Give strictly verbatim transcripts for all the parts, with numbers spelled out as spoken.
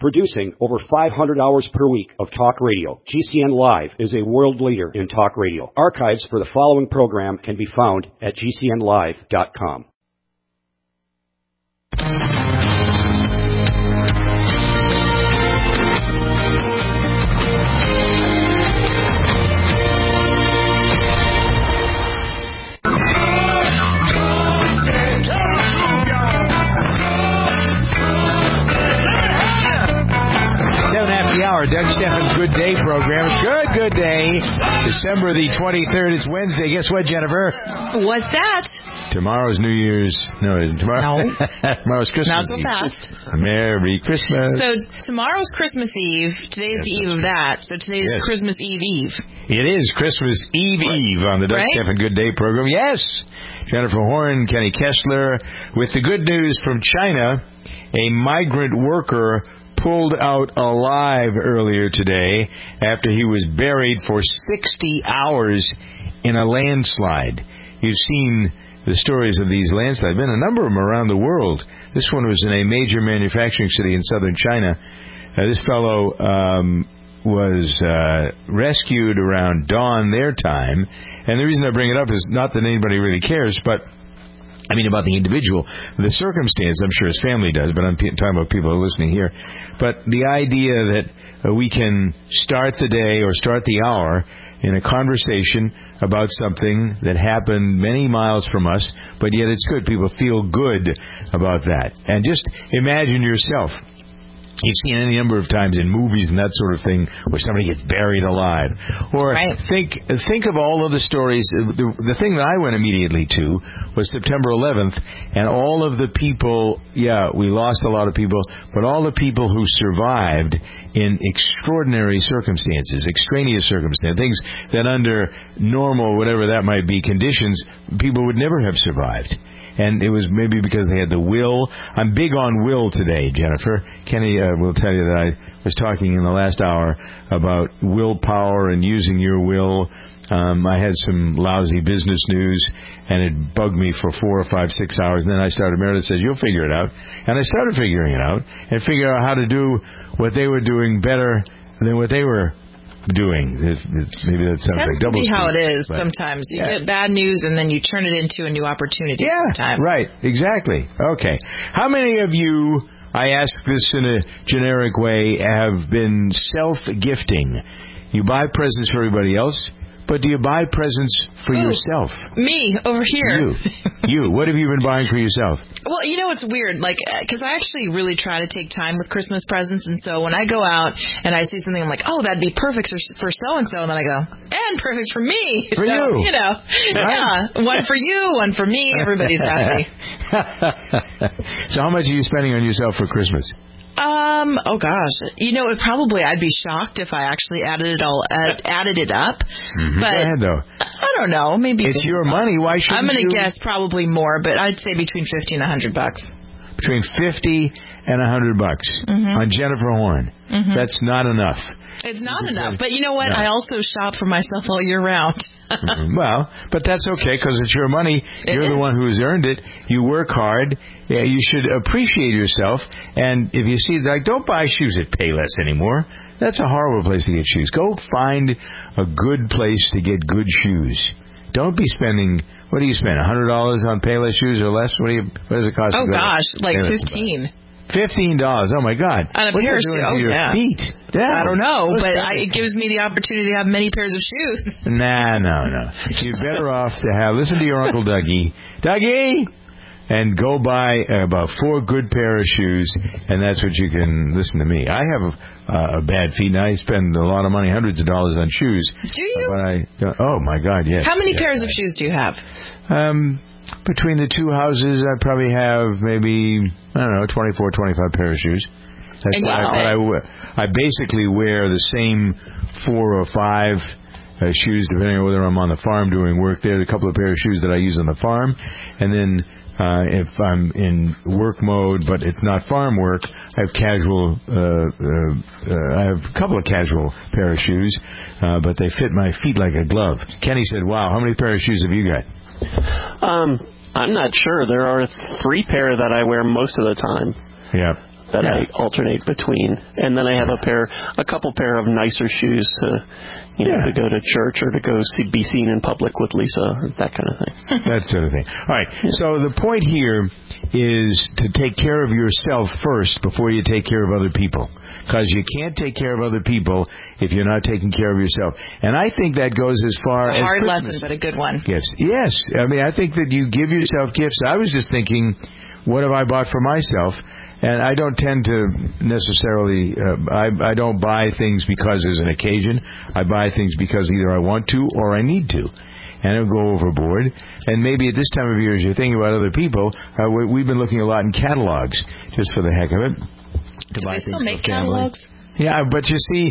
Producing over five hundred hours per week of talk radio, G C N Live is a world leader in talk radio. Archives for the following program can be found at G C N live dot com. Hour, Doug Steffens' Good Day program. Good, good day. December the twenty-third. It's Wednesday. Guess what, Jennifer? What's that? Tomorrow's New Year's. No, it isn't. Tomorrow. No. Tomorrow's Christmas Not so Eve. fast. Merry Christmas. So tomorrow's Christmas Eve. Today's yes, the eve of that. So today's yes. Christmas Eve Eve. It is Christmas Eve Eve on the Doug right? Steffens Good Day program. Yes. Jennifer Horn, Kenny Kessler, with the good news from China. A migrant worker pulled out alive earlier today after he was buried for sixty hours in a landslide. You've seen the stories of these landslides. Been a number of them around the world. This one was in a major manufacturing city in southern China. Uh, this fellow um, was uh, rescued around dawn their time. And the reason I bring it up is not that anybody really cares, but I mean, about the individual. The circumstance, I'm sure his family does, but I'm talking about people who are listening here. But the idea that uh, we can start the day or start the hour in a conversation about something that happened many miles from us, but yet it's good. People feel good about that. And just imagine yourself. You've seen any number of times in movies and that sort of thing where somebody gets buried alive. Or right. think think of all of the stories. The, the thing that I went immediately to was September eleventh, and all of the people, yeah, we lost a lot of people, but all the people who survived in extraordinary circumstances, extraneous circumstances, things that under normal, whatever that might be, conditions, people would never have survived. And it was maybe because they had the will. I'm big on will today, Jennifer. Kenny uh, will tell you that I was talking in the last hour about willpower and using your will. Um, I had some lousy business news, and it bugged me for four or five, six hours. And then I started, Meredith says, you'll figure it out. And I started figuring it out and figure out how to do what they were doing better than what they were doing. It, it, maybe that sounds Tends like double to be speak, how it is but sometimes. You yeah. get bad news and then you turn it into a new opportunity yeah, sometimes. Right, exactly. Okay. How many of you, I ask this in a generic way, have been self-gifting? You buy presents for everybody else, but do you buy presents for Ooh, yourself? Me, over here. You. You. What have you been buying for yourself? Well, you know, it's weird, like, because I actually really try to take time with Christmas presents, and so when I go out and I see something, I'm like, oh, that'd be perfect for, for so-and-so, and then I go, and perfect for me. For so, you. You know, right? Yeah, one for you, one for me, everybody's happy. So how much are you spending on yourself for Christmas? Um. Oh gosh. You know, it probably I'd be shocked if I actually added it all uh, added it up. Mm-hmm. But Go ahead, though. I don't know. Maybe it's your money. Why should I'm going to you... guess probably more, but I'd say between fifty and a hundred bucks. Between fifty and a hundred bucks mm-hmm. on Jennifer Horn. Mm-hmm. That's not enough. It's not enough. But you know what? No. I also shop for myself all year round. mm-hmm. Well, but that's okay because it's your money. You're the one who's earned it. You work hard. Yeah, you should appreciate yourself. And if you see, like, don't buy shoes at Payless anymore. That's a horrible place to get shoes. Go find a good place to get good shoes. Don't be spending. What do you spend? A hundred dollars on Payless shoes or less? What do you? What does it cost? Oh to go gosh, like Payless fifteen. Fifteen dollars. Oh my God! On a What's pair that of doing shoes? to Oh, your yeah. feet? Yeah. I don't know, What's but that? I, it gives me the opportunity to have many pairs of shoes. Nah, no, no. You're better off to have. Listen to your Uncle Dougie. Dougie. And go buy about four good pair of shoes, and that's what you can listen to me. I have a, uh, a bad feet, and I spend a lot of money, hundreds of dollars on shoes. Do you? But I, oh, my God, yes. How many yes, pairs I, of shoes do you have? Um, between the two houses, I probably have maybe, I don't know, twenty-four, twenty-five pair of shoes. That's and what I, what I wear. I basically wear the same four or five uh, shoes, depending on whether I'm on the farm doing work there. A couple of pair of shoes that I use on the farm, and then Uh, if I'm in work mode, but it's not farm work, I have casual, uh, uh, uh, I have a couple of casual pair of shoes, uh, but they fit my feet like a glove. Kenny said, wow, how many pair of shoes have you got? Um, I'm not sure. There are three pair that I wear most of the time. Yeah. that Yeah. I alternate between. And then I have a pair, a couple pair of nicer shoes to, you know, Yeah. to go to church or to go see, be seen in public with Lisa, or that kind of thing. That sort of thing. All right. So the point here is to take care of yourself first before you take care of other people. Because you can't take care of other people if you're not taking care of yourself. And I think that goes as far A as hard Christmas lesson, but a good one. gifts. Yes. I mean, I think that you give yourself gifts. I was just thinking, what have I bought for myself? And I don't tend to necessarily, uh, I, I don't buy things because there's an occasion. I buy things because either I want to or I need to. And I'll go overboard. And maybe at this time of year, as you're thinking about other people, uh, we, we've been looking a lot in catalogs, just for the heck of it. To Do buy they still things make for family. catalogs? Yeah, but you see...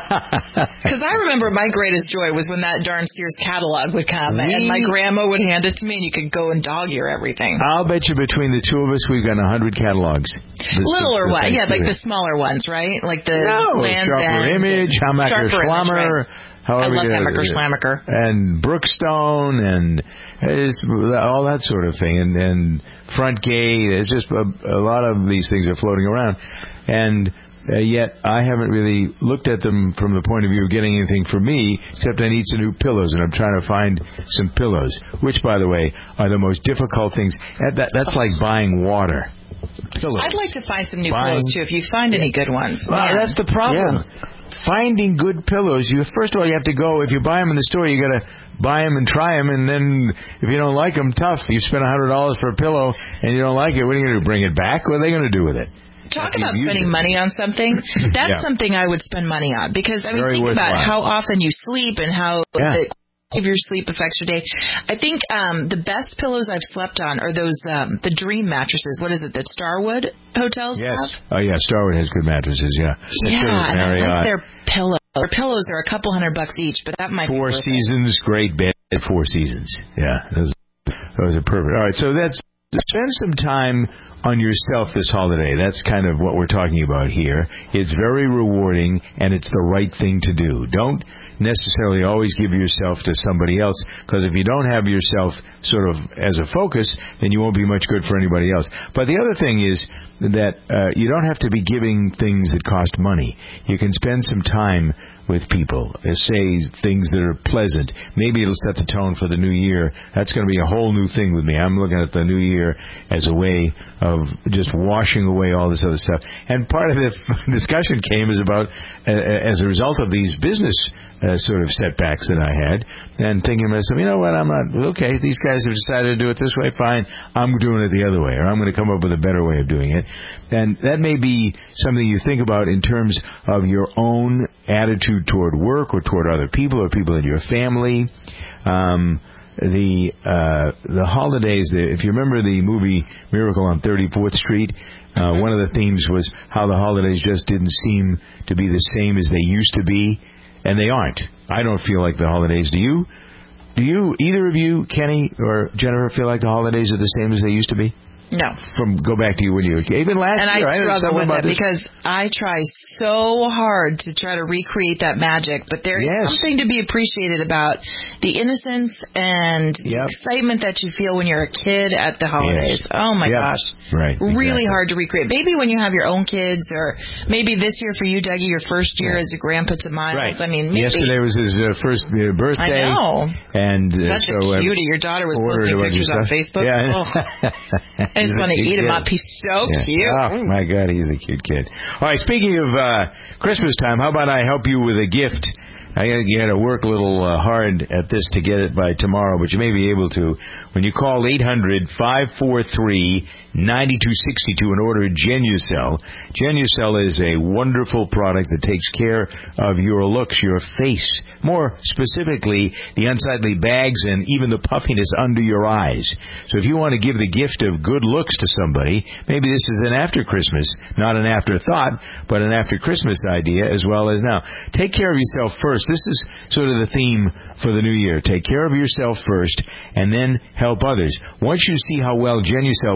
Because I remember my greatest joy was when that darn Sears catalog would come, We- and my grandma would hand it to me, and you could go and dog-ear everything. I'll bet you between the two of us, we've got a hundred catalogs. This- Little or this what? Yeah, like Thanksgiving. the smaller ones, right? Like the No, Land's Sharper End Image, and- Hammacher Sharper Image, Schlammer. right. I however love you- Hammacher Schlammacher. And Brookstone and it's all that sort of thing. And, and Front Gate. It's just a, a lot of these things are floating around. And uh, yet I haven't really looked at them from the point of view of getting anything for me, except I need some new pillows, and I'm trying to find some pillows, which, by the way, are the most difficult things. That, that's like buying water. Pillows. I'd like to find some new Buying- pillows, too, if you find any good ones. Well, Man. that's the problem. Finding good pillows, you first of all you have to go. If you buy them in the store, you got to buy them and try them, and then if you don't like them, tough. You spend a hundred dollars for a pillow and you don't like it. What are you going to do? Bring it back? What are they going to do with it? Talk If you about use spending it. money on something. That's Yeah. something I would spend money on, because I mean, Very think about worthwhile. how often you sleep and how Yeah. the of your sleep affects your day. I think um, the best pillows I've slept on are those um, the Dream mattresses. What is it that Starwood hotels Yes. have? Oh yeah, Starwood has good mattresses. Yeah. Yeah, So does and I Marriott. like their pillows. Their pillows are a couple hundred bucks each, but that might Four be worth it. Seasons, great bed. Four Seasons. Yeah, those, those are perfect. All right, so that's spend some time on yourself this holiday. That's kind of what we're talking about here. It's very rewarding, and it's the right thing to do. Don't necessarily always give yourself to somebody else, because if you don't have yourself sort of as a focus, then you won't be much good for anybody else. But the other thing is that uh, you don't have to be giving things that cost money. You can spend some time with people, uh, say things that are pleasant. Maybe it'll set the tone for the new year. That's going to be a whole new thing with me. I'm looking at the new year as a way of just washing away all this other stuff. And part of the discussion came is about, uh, as a result of these business uh, sort of setbacks that I had, and thinking to myself, you know what, I'm not, okay, these guys have decided to do it this way, fine, I'm doing it the other way, or I'm going to come up with a better way of doing it. And that may be something you think about in terms of your own attitude toward work or toward other people or people in your family. Um, the uh, the holidays, the, if you remember the movie Miracle on thirty-fourth Street, uh, one of the themes was how the holidays just didn't seem to be the same as they used to be, and they aren't. I don't feel like the holidays. Do you? Do you, either of you, Kenny or Jennifer, feel like the holidays are the same as they used to be? No. From go back to you when you were even last And year. I struggle something with about it this. because I try so hard to try to recreate that magic, but there is Yes. something to be appreciated about the innocence and the Yep. excitement that you feel when you're a kid at the holidays. Yes. Oh my Yep. gosh. Right. Really exactly. hard to recreate. Maybe when you have your own kids, or maybe this year for you, Dougie, your first year as a grandpa to Miles. Right. I mean, maybe. Yesterday was his uh, first uh, birthday. I know. And uh, That's so a uh, cutie. Your daughter was ordered a posting bunch of pictures on stuff. Facebook. Yeah. Oh. I just He's a want to cute eat him kid. up. He's so Yeah. cute. Oh, my God, he's a cute kid. All right, speaking of uh, Christmas time, how about I help you with a gift? I you had to work a little uh, hard at this to get it by tomorrow, but you may be able to when you call eight hundred, five four three, nine two six two and order Genucel. Genucel is a wonderful product that takes care of your looks, your face, more specifically the unsightly bags and even the puffiness under your eyes. So if you want to give the gift of good looks to somebody, maybe this is an after Christmas, not an afterthought, but an after Christmas idea as well as now. Take care of yourself first. This is sort of the theme for the new year. Take care of yourself first and then help others. Once you see how well Genucel works on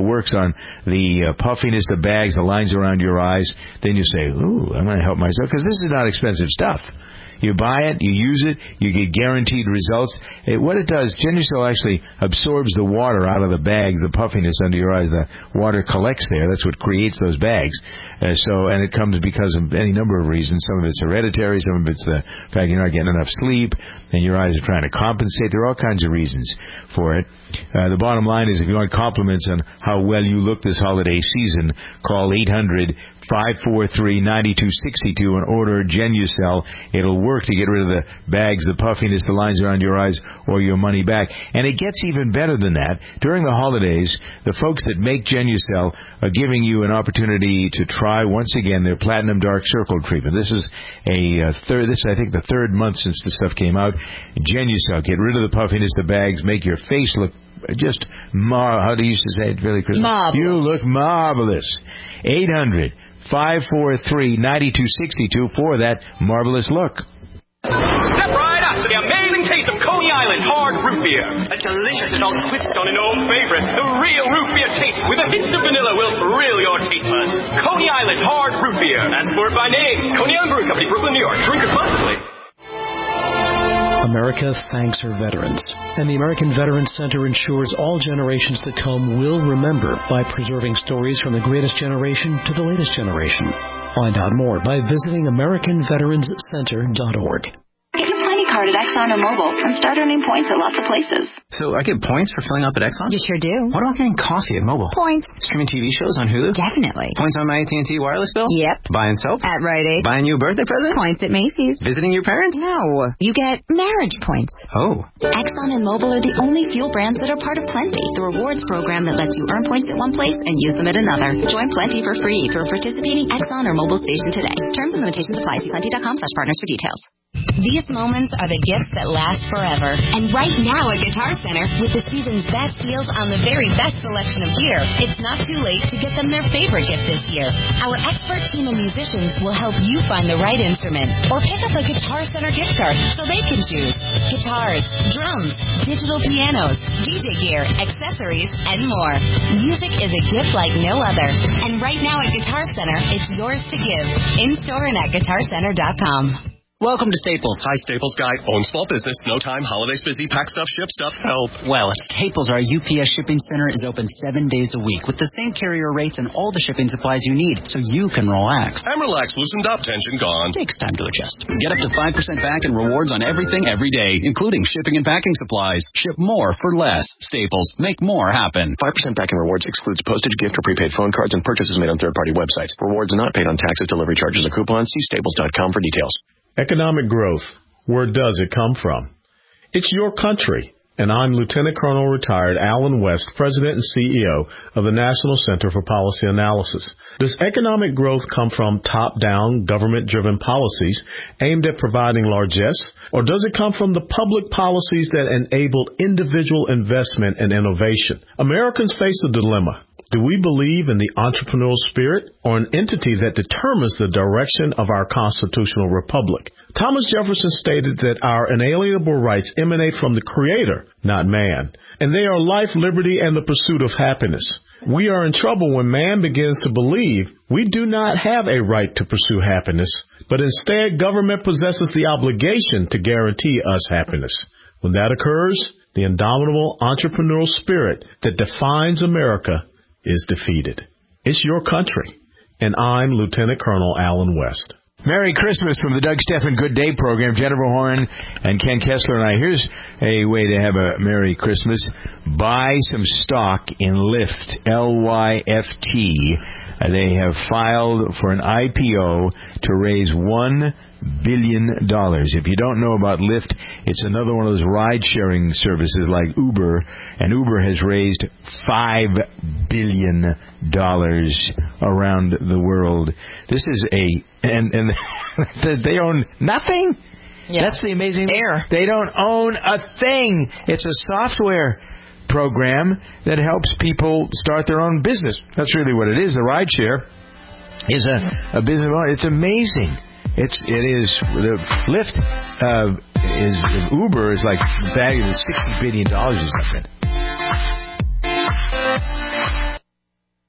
down the uh, puffiness, the bags, the lines around your eyes. Then you say, ooh, I'm going to help myself, because this is not expensive stuff. You buy it, you use it, you get guaranteed results. It, what it does, Genucel actually absorbs the water out of the bags, the puffiness under your eyes. The water collects there. That's what creates those bags. Uh, so, and it comes because of any number of reasons. Some of it's hereditary, some of it's the fact you're not getting enough sleep, and your eyes are trying to compensate. There are all kinds of reasons for it. Uh, the bottom line is, if you want compliments on how well you look this holiday season, call eight hundred, five four three, nine two six two and order Genucel. It'll work to get rid of the bags, the puffiness, the lines around your eyes, or your money back. And it gets even better than that. During the holidays, the folks that make Genucel are giving you an opportunity to try, once again, their Platinum Dark Circle treatment. This is a uh, third, this is, I think, the third month since this stuff came out. Genucel, get rid of the puffiness, the bags, make your face look just mar. How do you used to say it, Billy Crystal? Marvelous. You look marvelous. eight hundred, five four three, nine two six two for that marvelous look. Step right up to the amazing taste of Coney Island hard root beer. As delicious as our twist on an old favorite, the real root beer taste with a hint of vanilla will thrill your taste buds. Coney Island hard root beer, as for by name. Coney Island Brewing Company, Brooklyn, New York. Drink responsibly. America thanks her veterans, and the American Veterans Center ensures all generations to come will remember by preserving stories from the greatest generation to the latest generation. Find out more by visiting American Veterans Center dot org. Get your Plenty card at Exxon or Mobil and start earning points at lots of places. So I get points for filling up at Exxon? You sure do. What about getting coffee at Mobil? Points. Streaming T V shows on Hulu? Definitely. Points on my A T and T wireless bill? Yep. Buying soap? At Rite Aid. Buying you a birthday present? Points at Macy's. Visiting your parents? No. You get marriage points. Oh. Exxon and Mobil are the only fuel brands that are part of Plenty, the rewards program that lets you earn points at one place and use them at another. Join Plenty for free through a participating Exxon or Mobil station today. Terms and limitations apply. See plenty dot com slash partners for details. These moments are the gifts that last forever. And right now at Guitar Center, with the season's best deals on the very best selection of gear, it's not too late to get them their favorite gift this year. Our expert team of musicians will help you find the right instrument, or pick up a Guitar Center gift card so they can choose guitars, drums, digital pianos, D J gear, accessories, and more. Music is a gift like no other. And right now at Guitar Center, it's yours to give, in-store and at guitar center dot com. Welcome to Staples. Hi, Staples guy. Own small business. No time. Holidays busy. Pack stuff. Ship stuff. Help. Well, at Staples, our U P S shipping center is open seven days a week with the same carrier rates and all the shipping supplies you need, so you can relax. I'm relaxed. Loosened up. Tension gone. Takes time to adjust. Get up to five percent back in rewards on everything every day, including shipping and packing supplies. Ship more for less. Staples. Make more happen. five percent back in rewards excludes postage, gift, or prepaid phone cards and purchases made on third-party websites. Rewards not paid on taxes, delivery charges, or coupons. See staples dot com for details. Economic growth, where does it come from? It's your country, and I'm Lieutenant Colonel retired Alan West, President and C E O of the National Center for Policy Analysis. Does economic growth come from top-down, government-driven policies aimed at providing largesse, or does it come from the public policies that enabled individual investment and innovation? Americans face a dilemma. Do we believe in the entrepreneurial spirit or an entity that determines the direction of our constitutional republic? Thomas Jefferson stated that our inalienable rights emanate from the Creator, not man, and they are life, liberty, and the pursuit of happiness. We are in trouble when man begins to believe we do not have a right to pursue happiness, but instead government possesses the obligation to guarantee us happiness. When that occurs, the indomitable entrepreneurial spirit that defines America is defeated. It's your country, and I'm Lieutenant Colonel Alan West. Merry Christmas from the Doug Stephan Good Day program. Jennifer Horn and Ken Kessler and I. Here's a way to have a Merry Christmas. Buy some stock in Lyft, L Y F T. They have filed for an I P O to raise one billion dollars. If you don't know about Lyft, it's another one of those ride-sharing services like Uber, and Uber has raised five billion dollars around the world. This is a, and, and they own nothing. Yeah. That's the amazing thing. Air. They don't own a thing. It's a software program that helps people start their own business. That's really what it is. The rideshare is a, a business. It's amazing. It's it is the Lyft uh, is Uber is like valued at sixty billion dollars or something.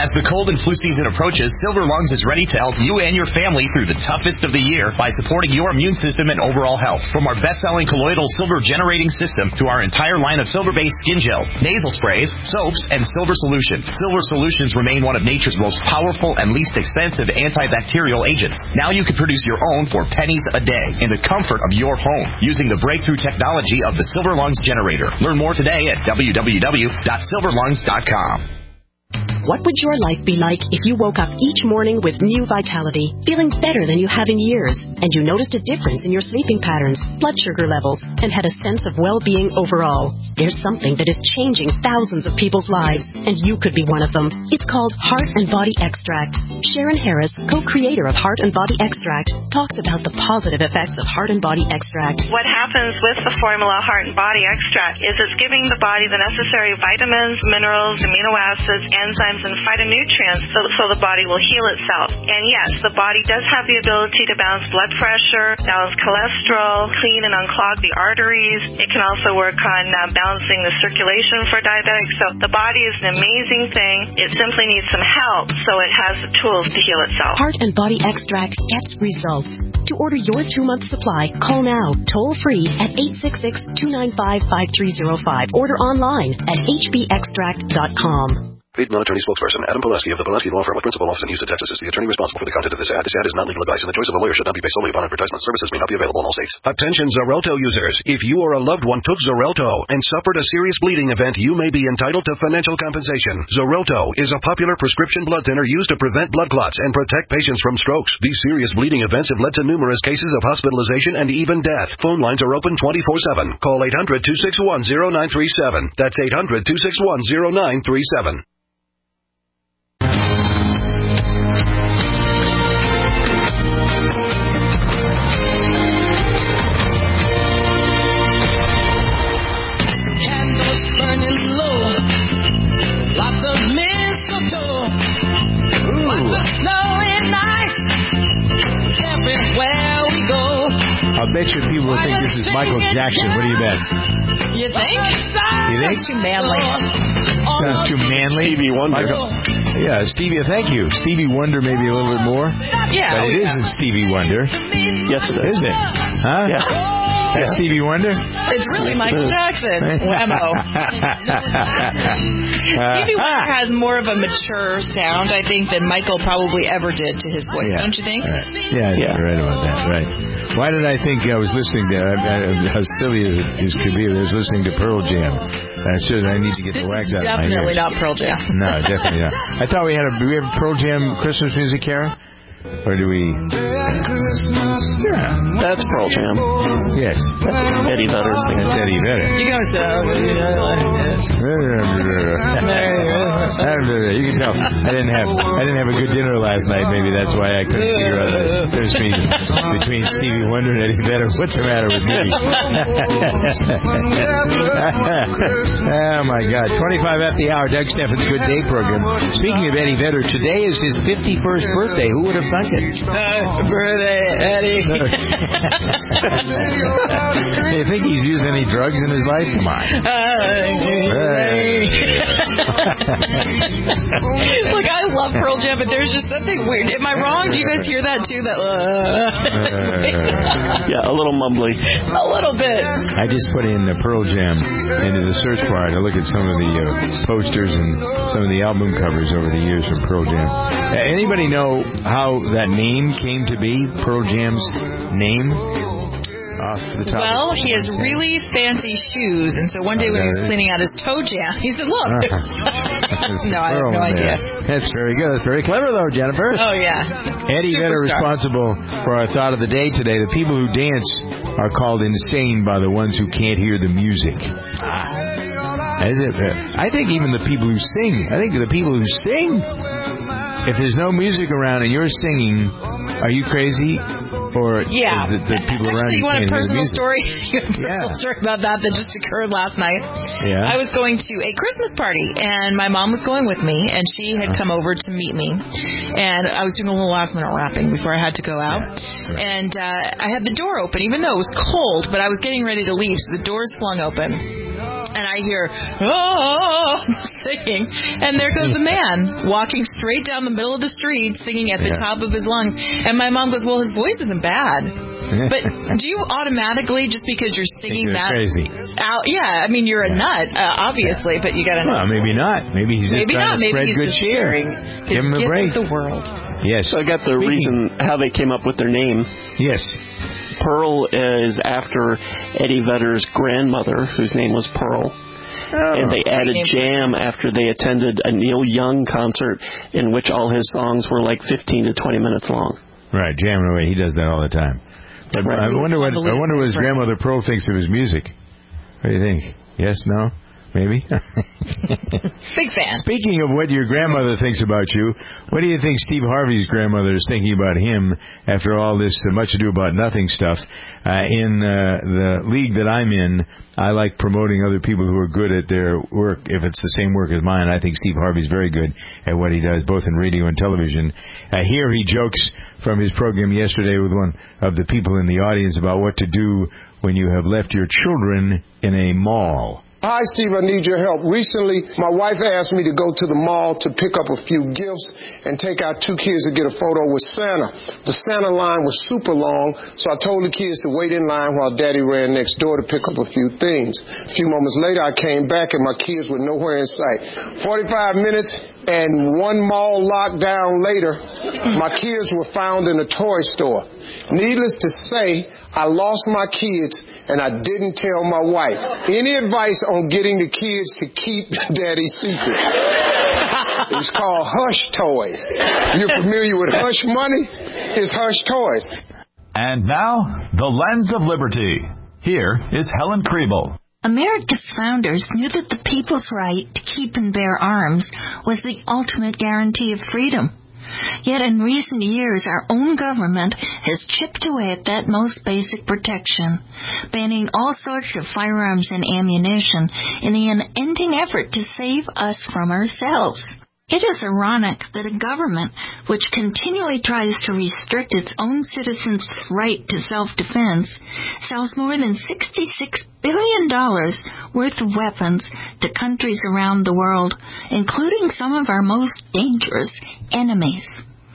As the cold and flu season approaches, Silver Lungs is ready to help you and your family through the toughest of the year by supporting your immune system and overall health. From our best-selling colloidal silver generating system to our entire line of silver-based skin gels, nasal sprays, soaps, and silver solutions. Silver solutions remain one of nature's most powerful and least expensive antibacterial agents. Now you can produce your own for pennies a day in the comfort of your home using the breakthrough technology of the Silver Lungs generator. Learn more today at w w w dot silver lungs dot com. What would your life be like if you woke up each morning with new vitality, feeling better than you have in years, and you noticed a difference in your sleeping patterns, blood sugar levels, and had a sense of well-being overall? There's something that is changing thousands of people's lives, and you could be one of them. It's called Heart and Body Extract. Sharon Harris, co-creator of Heart and Body Extract, talks about the positive effects of Heart and Body Extract. What happens with the formula Heart and Body Extract is it's giving the body the necessary vitamins, minerals, amino acids, enzymes, and phytonutrients so, so the body will heal itself. And yes, the body does have the ability to balance blood pressure, balance cholesterol, clean and unclog the arteries. It can also work on uh, balancing the circulation for diabetics. So the body is an amazing thing. It simply needs some help so it has the tools to heal itself. Heart and Body Extract gets results. To order your two-month supply, call now, toll-free at eight six six, two nine five, five three zero five. Order online at h b extract dot com. Paid non-attorney spokesperson Adam Pileski of the Pileski Law Firm with principal office in Houston, Texas, is the attorney responsible for the content of this ad. This ad is not legal advice, and the choice of a lawyer should not be based solely upon advertisement. Services may not be available in all states. Attention Xarelto users. If you or a loved one took Xarelto and suffered a serious bleeding event, you may be entitled to financial compensation. Xarelto is a popular prescription blood thinner used to prevent blood clots and protect patients from strokes. These serious bleeding events have led to numerous cases of hospitalization and even death. Phone lines are open twenty-four seven. Call eight hundred, two six one, zero nine three seven. That's eight hundred, two six one, zero nine three seven. I bet you people will think this is Michael Jackson. What do you bet? You think? You think? Sounds too manly. Sounds too manly. Stevie Wonder. Michael, yeah, Stevie, thank you. Stevie Wonder maybe a little bit more. Yeah. But it isn't Stevie Wonder. Yes, it is. Isn't it? Huh? Yeah. That's yeah. Stevie Wonder? It's really Michael Jackson. Whammo. Stevie Wonder has more of a mature sound, I think, than Michael probably ever did to his voice, yeah. don't you think? Right. Yeah, yeah, you're right about that. Right. Why did I think I was listening to, I, I, how silly as it could be, I was listening to Pearl Jam. I said I need to get this the wax is out of my ears. Definitely not Pearl Jam. No, definitely not. I thought we had a, do we have Pearl Jam Christmas music, Kara? Or do we? Yeah. That's Pearl Jam. Yes. That's Eddie Vedder's thing. That's Eddie Vedder. You guys know. You can tell I didn't have I didn't have a good dinner last night. Maybe that's why I couldn't figure out the difference between, between Stevie Wonder and Eddie Vedder. What's the matter with me? Oh my God! twenty-five at the hour. Doug Steffens' Good Day program. Speaking of Eddie Vedder, today is his fifty-first birthday. Who would have thunk it? Uh, birthday, Eddie. Do you think he's used any drugs in his life? Come on. Uh, Look, I love Pearl Jam, but there's just something weird. Am I wrong? Do you guys hear that too? That uh... yeah, a little mumbly. A little bit. I just put in the Pearl Jam into the search bar to look at some of the uh, posters and some of the album covers over the years from Pearl Jam. Uh, anybody know how that name came to be? Pearl Jam's name? Off the top well, he has really fancy shoes, and so one day when he was cleaning out his toe jam, he said, look. No, I have no idea. That's very good. That's very clever, though, Jennifer. Oh, yeah. Eddie Vedder responsible for our thought of the day today. The people who dance are called insane by the ones who can't hear the music. Ah. I think even the people who sing, I think the people who sing, if there's no music around and you're singing, are you crazy? Or yeah. the, the people around you, you want a personal story? You want a personal yeah. story about that that just occurred last night? Yeah. I was going to a Christmas party, and my mom was going with me, and she had come over to meet me. And I was doing a little last minute wrapping before I had to go out. Yeah. Right. And uh, I had the door open, even though it was cold, but I was getting ready to leave, so the doors flung open. and I hear, oh, singing, and there goes the man walking straight down the middle of the street singing at the yeah. top of his lungs. And my mom goes, well, his voice isn't bad. But do you automatically, just because you're singing that crazy out? Yeah, I mean, you're a nut, uh, obviously, yeah. but you got to know. Well, maybe not. Maybe he's just maybe trying not. to Maybe spread he's good just cheer. Give him a break. The world. Yes. So I got the Speaking. reason how they came up with their name. Yes. Pearl is after Eddie Vedder's grandmother, whose name was Pearl. Oh, and they added Jam after they attended a Neil Young concert in which all his songs were like fifteen to twenty minutes long. Right, jamming away. He does that all the time. But right. I wonder what I wonder what his grandmother Pearl thinks of his music. What do you think? Yes, no? Maybe? Big fan. Speaking of what your grandmother thinks about you, what do you think Steve Harvey's grandmother is thinking about him after all this uh, much ado about nothing stuff? Uh, in uh, the league that I'm in, I like promoting other people who are good at their work. If it's the same work as mine, I think Steve Harvey's very good at what he does, both in radio and television. Uh, here he jokes from his program yesterday with one of the people in the audience about what to do when you have left your children in a mall. Hi, Steve, I need your help. Recently, my wife asked me to go to the mall to pick up a few gifts and take our two kids to get a photo with Santa. The Santa line was super long, so I told the kids to wait in line while Daddy ran next door to pick up a few things. A few moments later, I came back and my kids were nowhere in sight. forty-five minutes and one mall lockdown later, my kids were found in a toy store. Needless to say, I lost my kids and I didn't tell my wife. Any advice on getting the kids to keep Daddy's secret? It's called Hush Toys. You're familiar with Hush Money? It's Hush Toys. And now, the Lens of Liberty. Here is Helen Kriebel. America's founders knew that the people's right to keep and bear arms was the ultimate guarantee of freedom. Yet in recent years, our own government has chipped away at that most basic protection, banning all sorts of firearms and ammunition in the unending effort to save us from ourselves. It is ironic that a government which continually tries to restrict its own citizens' right to self-defense sells more than sixty-six billion dollars worth of weapons to countries around the world, including some of our most dangerous enemies.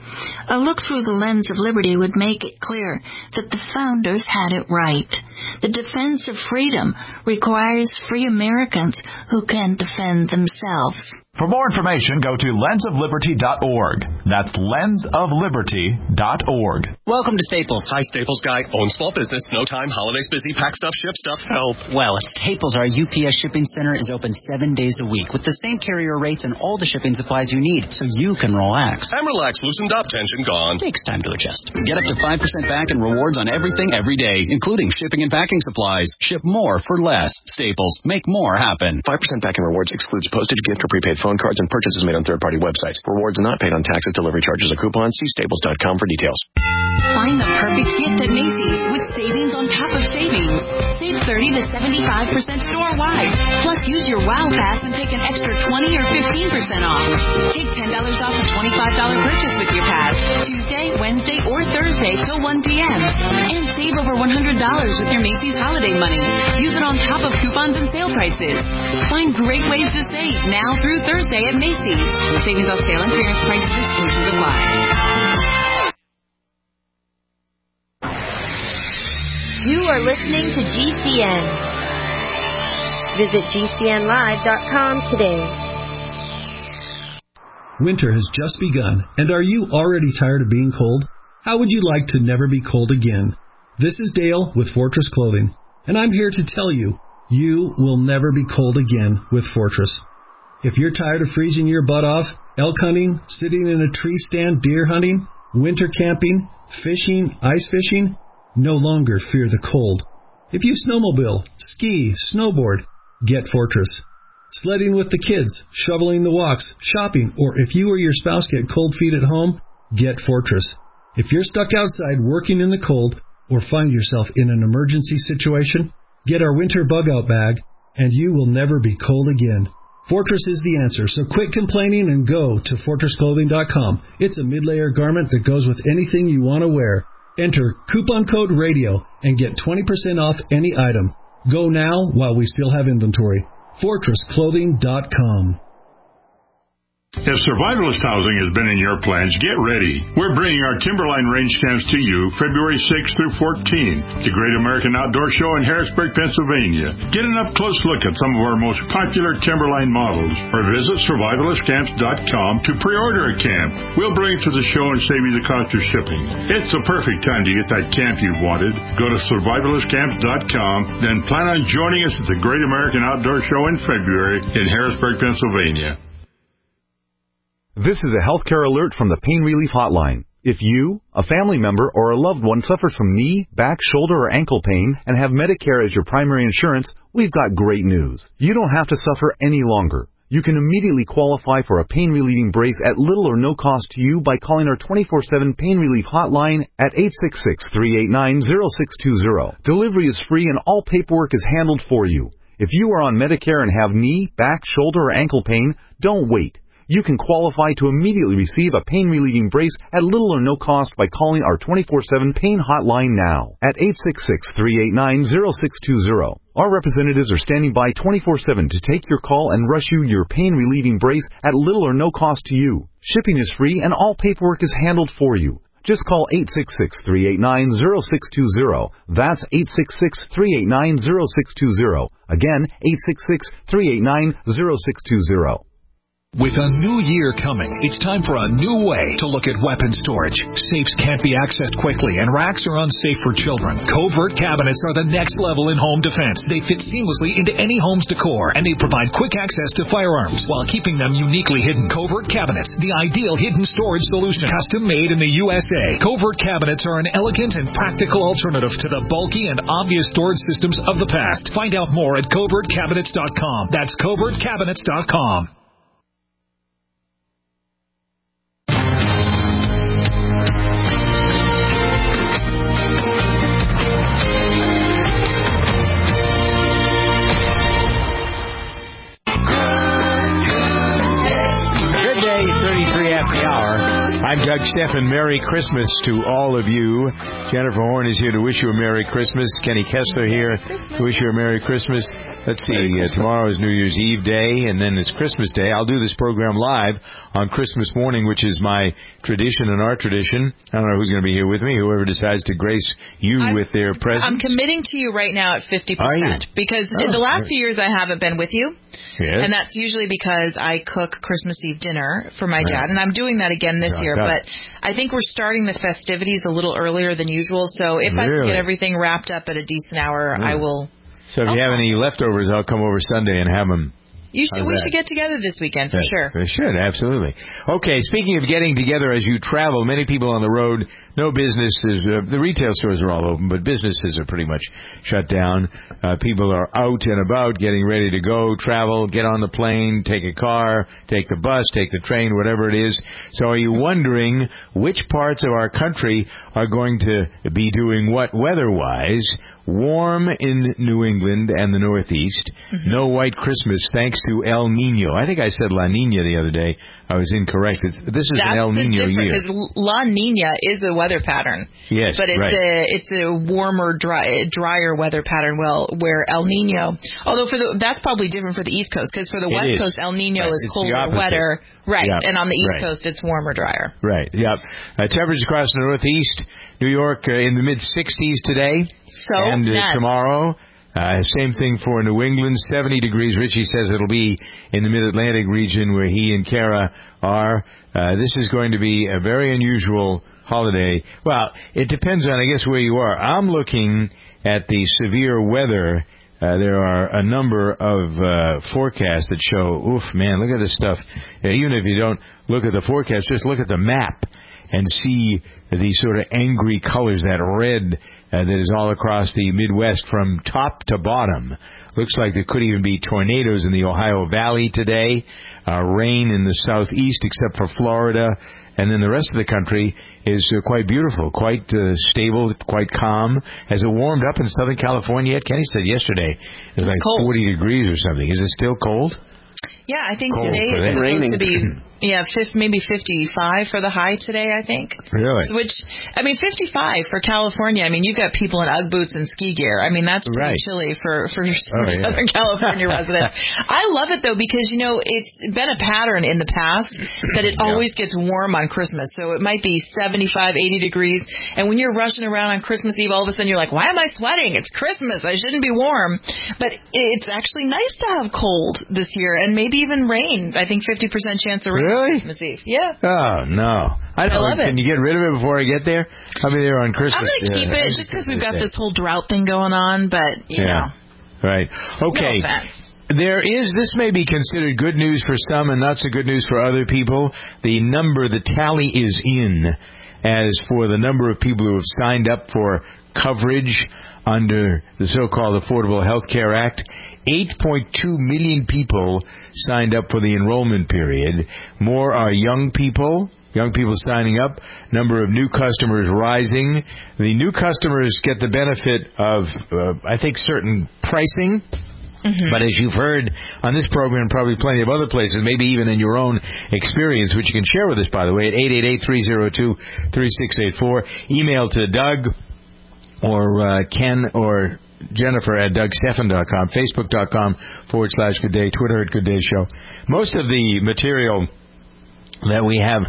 A look through the lens of liberty would make it clear that the founders had it right. The defense of freedom requires free Americans who can defend themselves. For more information, go to lens of liberty dot org. That's lens of liberty dot org. Welcome to Staples. Hi, Staples guy. Own small business. No time. Holidays busy. Pack stuff. Ship stuff. Help. Well, at Staples, our U P S shipping center is open seven days a week with the same carrier rates and all the shipping supplies you need, so you can relax. I'm relaxed. Loosened up. Tension gone. Takes time to adjust. Get up to five percent back in rewards on everything every day, including shipping and packing supplies. Ship more for less. Staples. Make more happen. five percent back in rewards excludes postage, gift, or prepaid phone cards and purchases made on third-party websites. Rewards not paid on taxes, delivery charges, or coupons. See staples dot com for details. Find the perfect gift at Macy's with savings on top of savings. Save thirty to seventy-five percent store-wide. Plus, use your WOW Pass and take an extra twenty or fifteen percent off. Take ten dollars off a twenty-five dollars purchase with your pass Tuesday, Wednesday, or Thursday till one p.m. And save over one hundred dollars with your Macy's holiday money. Use it on top of coupons and sale prices. Find great ways to save now through Thursday at Macy's. Savings off sale and clearance prices, exclusions apply. You are listening to G C N. Visit G C N live dot com today. Winter has just begun, and are you already tired of being cold? How would you like to never be cold again? This is Dale with Fortress Clothing, and I'm here to tell you, you will never be cold again with Fortress. If you're tired of freezing your butt off, elk hunting, sitting in a tree stand deer hunting, winter camping, fishing, ice fishing, no longer fear the cold. If you snowmobile, ski, snowboard, get Fortress. Sledding with the kids, shoveling the walks, shopping, or if you or your spouse get cold feet at home, get Fortress. If you're stuck outside working in the cold or find yourself in an emergency situation, get our winter bug-out bag, and you will never be cold again. Fortress is the answer, so quit complaining and go to fortress clothing dot com. It's a mid-layer garment that goes with anything you want to wear. Enter coupon code RADIO and get twenty percent off any item. Go now while we still have inventory. fortress clothing dot com. If Survivalist Housing has been in your plans, get ready. We're bringing our Timberline range camps to you February sixth through fourteenth, the Great American Outdoor Show in Harrisburg, Pennsylvania. Get an up-close look at some of our most popular Timberline models, or visit survivalist camps dot com to pre-order a camp. We'll bring it to the show and save you the cost of shipping. It's the perfect time to get that camp you've wanted. Go to survivalist camps dot com, then plan on joining us at the Great American Outdoor Show in February in Harrisburg, Pennsylvania. This is a healthcare alert from the Pain Relief Hotline. If you, a family member, or a loved one suffers from knee, back, shoulder, or ankle pain and have Medicare as your primary insurance, we've got great news. You don't have to suffer any longer. You can immediately qualify for a pain-relieving brace at little or no cost to you by calling our twenty-four seven Pain Relief Hotline at eight six six, three eight nine, zero six two zero. Delivery is free and all paperwork is handled for you. If you are on Medicare and have knee, back, shoulder, or ankle pain, don't wait. You can qualify to immediately receive a pain-relieving brace at little or no cost by calling our twenty-four seven Pain Hotline now at eight six six, three eight nine, zero six two zero. Our representatives are standing by twenty-four seven to take your call and rush you your pain-relieving brace at little or no cost to you. Shipping is free and all paperwork is handled for you. Just call eight six six, three eight nine, zero six two zero. That's eight six six, three eight nine, zero six two zero. Again, eight six six, three eight nine, zero six two zero. With a new year coming, it's time for a new way to look at weapon storage. Safes can't be accessed quickly, and racks are unsafe for children. Covert cabinets are the next level in home defense. They fit seamlessly into any home's decor, and they provide quick access to firearms while keeping them uniquely hidden. Covert cabinets, the ideal hidden storage solution. Custom made in the U S A. Covert cabinets are an elegant and practical alternative to the bulky and obvious storage systems of the past. Find out more at covert cabinets dot com. That's covert cabinets dot com. I'm Doug Steffen. Merry Christmas to all of you. Jennifer Horn is here to wish you a Merry Christmas. Kenny Kessler here to wish you a Merry Christmas. Let's see, uh, tomorrow is New Year's Eve day, and then it's Christmas Day. I'll do this program live on Christmas morning, which is my tradition and our tradition. I don't know who's going to be here with me, whoever decides to grace you I'm, with their presence. I'm committing to you right now at fifty percent, because oh, the last few years I haven't been with you. Yes. And that's usually because I cook Christmas Eve dinner for my dad, and I'm doing that again this year. But I think we're starting the festivities a little earlier than usual, so if really? I can get everything wrapped up at a decent hour, mm. I will. So if you have any leftovers, I'll come over Sunday and have them. You should, we that? should get together this weekend, for that, sure. We should, absolutely. Okay, speaking of getting together as you travel, many people on the road, no businesses, uh, the retail stores are all open, but businesses are pretty much shut down. Uh, people are out and about, getting ready to go, travel, get on the plane, take a car, take the bus, take the train, whatever it is. So are you wondering which parts of our country are going to be doing what weather-wise? Warm in New England and the Northeast. Mm-hmm. No white Christmas thanks to El Nino. I think I said La Nina the other day. I was incorrect. It's, this is That's an El Nino year. Because La Nina is a weather pattern. Yes, but it's right. a it's a warmer, dry, drier weather pattern. Well, where El Nino, although for the that's probably different for the East Coast, because for the it West is. Coast El Nino right. is it's colder, wetter, right? Yep. And on the East right. Coast it's warmer, drier. Right. Yep. Uh, temperatures across the Northeast, New York uh, in the mid sixties today, so and uh, nuts. tomorrow. Uh, same thing for New England, seventy degrees. Richie says it'll be in the Mid-Atlantic region where he and Kara are. Uh, this is going to be a very unusual holiday. Well, it depends on, I guess, where you are. I'm looking at the severe weather. Uh, there are a number of uh, forecasts that show, oof, man, look at this stuff. Uh, even if you don't look at the forecast, just look at the map and see these sort of angry colors, that red uh, that is all across the Midwest from top to bottom. Looks like there could even be tornadoes in the Ohio Valley today, uh, rain in the southeast except for Florida, and then the rest of the country is uh, quite beautiful, quite uh, stable, quite calm. Has it warmed up in Southern California yet? Kenny said yesterday it was like cold. forty degrees or something. Is it still cold? Yeah, I think cold today is supposed to be Yeah, maybe fifty-five for the high today, I think. Really? So which, I mean, fifty-five for California. I mean, you've got people in Ugg boots and ski gear. I mean, that's pretty right. chilly for, for, oh, for yeah. Southern California residents. I love it, though, because, you know, it's been a pattern in the past that it yeah. always gets warm on Christmas. So it might be seventy-five, eighty degrees. And when you're rushing around on Christmas Eve, all of a sudden you're like, why am I sweating? It's Christmas. I shouldn't be warm. But it's actually nice to have cold this year and maybe even rain. I think fifty percent chance of rain really? on Christmas Eve. Yeah. Oh, no. I, don't, I love can it. Can you get rid of it before I get there? I'll be there on Christmas. I'm going to keep yeah, it just because we've got this whole drought thing going on, but, you yeah. know. Right. Okay. No offense. There is, this may be considered good news for some and not so good news for other people. The number, the tally is in as for the number of people who have signed up for coverage under the so-called Affordable Health Care Act. eight point two million people signed up for the enrollment period. More are young people. Young people signing up, number of new customers rising. The new customers get the benefit of, uh, I think, certain pricing. Mm-hmm. But as you've heard on this program and probably plenty of other places, maybe even in your own experience, which you can share with us, by the way, at eight eight eight, three oh two, three six eight four. Email to Doug or uh, Ken or Jennifer at Doug Stephan dot com, Facebook.com forward slash Good Day, Twitter at Good Day Show. Most of the material that we have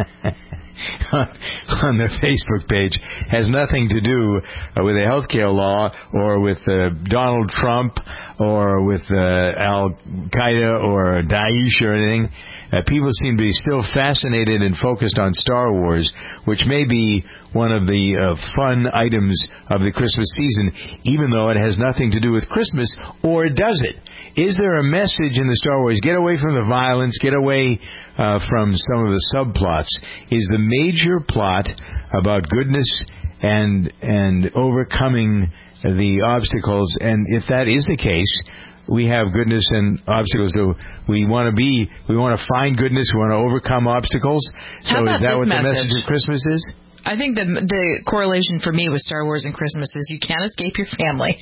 on the Facebook page has nothing to do uh, with the health care law or with uh, Donald Trump or with uh, Al-Qaeda or Daesh or anything. Uh, people seem to be still fascinated and focused on Star Wars, which may be one of the uh, fun items of the Christmas season, even though it has nothing to do with Christmas, or does it? Is there a message in the Star Wars? Get away from the violence, get away uh, from some of the subplots. Is the major plot about goodness and and overcoming the obstacles? And if that is the case, we have goodness and obstacles. So we want to be, we want to find goodness, we want to overcome obstacles. So How about is that this what message? the message of Christmas is? I think the the correlation for me with Star Wars and Christmas is you can't escape your family.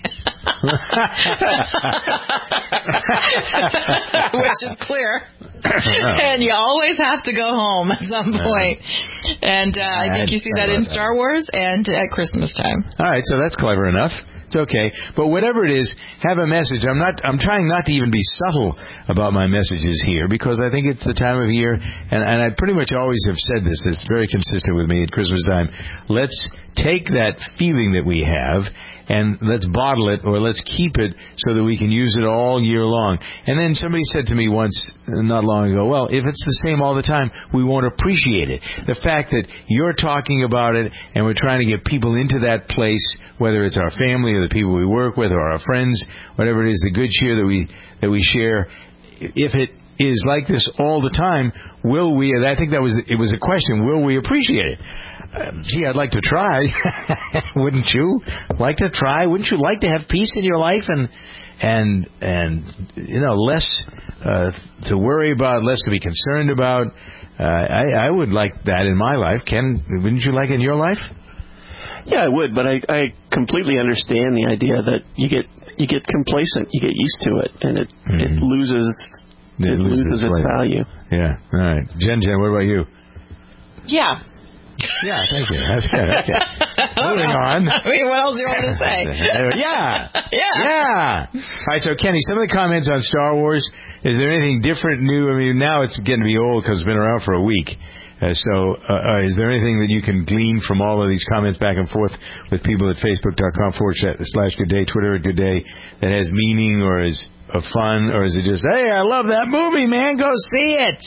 Which is clear. And you always have to go home at some point. And uh, I think you see that in Star Wars and at Christmas time. All right, so that's clever enough. It's okay. But whatever it is, have a message. I'm not I'm trying not to even be subtle about my messages here, because I think it's the time of year, and, and I pretty much always have said this. It's very consistent with me at Christmas time. Let's take that feeling that we have and let's bottle it, or let's keep it so that we can use it all year long. And then somebody said to me once, not long ago, well, if it's the same all the time, we won't appreciate it. The fact that you're talking about it and we're trying to get people into that place, whether it's our family or the people we work with or our friends, whatever it is, the good cheer that we that we share, if it is like this all the time, will we, I think that was, it was a question, will we appreciate it? Uh, gee, I'd like to try. Wouldn't you like to try? Wouldn't you like to have peace in your life and and and you know, less uh, to worry about, less to be concerned about? Uh, I, I would like that in my life. Ken, wouldn't you like it in your life? Yeah, I would, but I, I completely understand the idea that you get you get complacent, you get used to it, and it mm-hmm. it loses it, it loses, loses its value. Yeah. All right, Jen, Jen, what about you? Yeah. Yeah, thank you. That's good. Okay. Moving on. I mean, what else do you want to say? Yeah. Yeah. Yeah. All right, so, Kenny, some of the comments on Star Wars, is there anything different, new? I mean, now it's getting to be old because it's been around for a week. Uh, so uh, uh, is there anything that you can glean from all of these comments back and forth with people at Facebook.com forward slash Good Day, Twitter at Good Day, that has meaning or is of fun, or is it just, hey, I love that movie, man, go see it?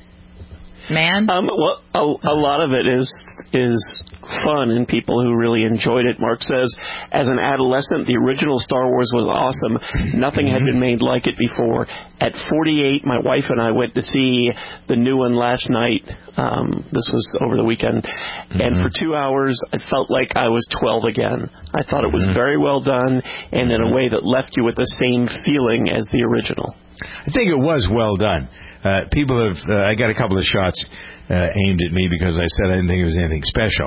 Man? Um, well, a, a lot of it is is fun and people who really enjoyed it. Mark says, as an adolescent, the original Star Wars was awesome. Nothing had been made like it before. At forty-eight, my wife and I went to see the new one last night. Um, this was over the weekend. Mm-hmm. And for two hours, I felt like I was twelve again. I thought it was very well done, and in a way that left you with the same feeling as the original. I think it was well done. Uh, people have, uh, I got a couple of shots uh, aimed at me because I said I didn't think it was anything special.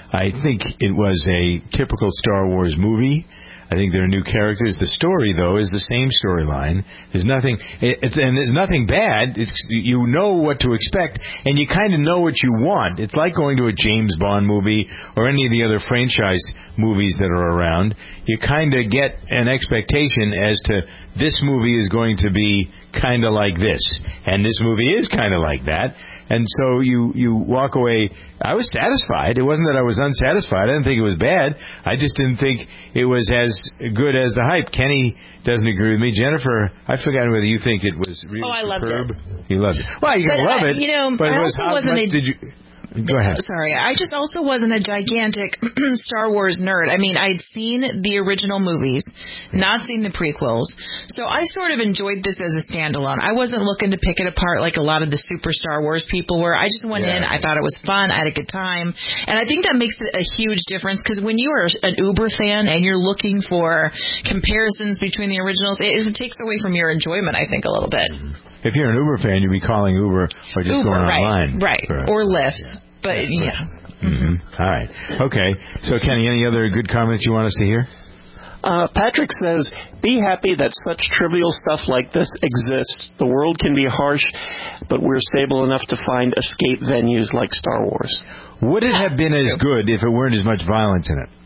I think it was a typical Star Wars movie. I think there are new characters. The story, though, is the same storyline. There's nothing, it's, and there's nothing bad. It's, you know what to expect, and you kind of know what you want. It's like going to a James Bond movie or any of the other franchise movies that are around. You kind of get an expectation as to this movie is going to be kind of like this, and this movie is kind of like that. And so you, you walk away. I was satisfied. It wasn't that I was unsatisfied. I didn't think it was bad. I just didn't think it was as good as the hype. Kenny doesn't agree with me. Jennifer, I forgot whether you think it was really oh, I superb. Loved it. You loved it. Well, you can love I, it. You know, but I it was also how wasn't much a, did you... Go ahead. Sorry, I just also wasn't a gigantic Star Wars nerd. I mean, I'd seen the original movies, not seen the prequels, so I sort of enjoyed this as a standalone. I wasn't looking to pick it apart like a lot of the super Star Wars people were. I just went yeah. in, I thought it was fun, I had a good time, and I think that makes a huge difference, because when you are an Uber fan and you're looking for comparisons between the originals, it, it takes away from your enjoyment, I think, a little bit. If you're an Uber fan, you'd be calling Uber or just Uber, going right, online. Right, for, or Lyft. Yeah. But, yeah. Mm-hmm. All right. Okay. So, Kenny, any other good comments you want us to hear? Uh, Patrick says, be happy that such trivial stuff like this exists. The world can be harsh, but we're stable enough to find escape venues like Star Wars. Would it have been as good if it weren't as much violence in it?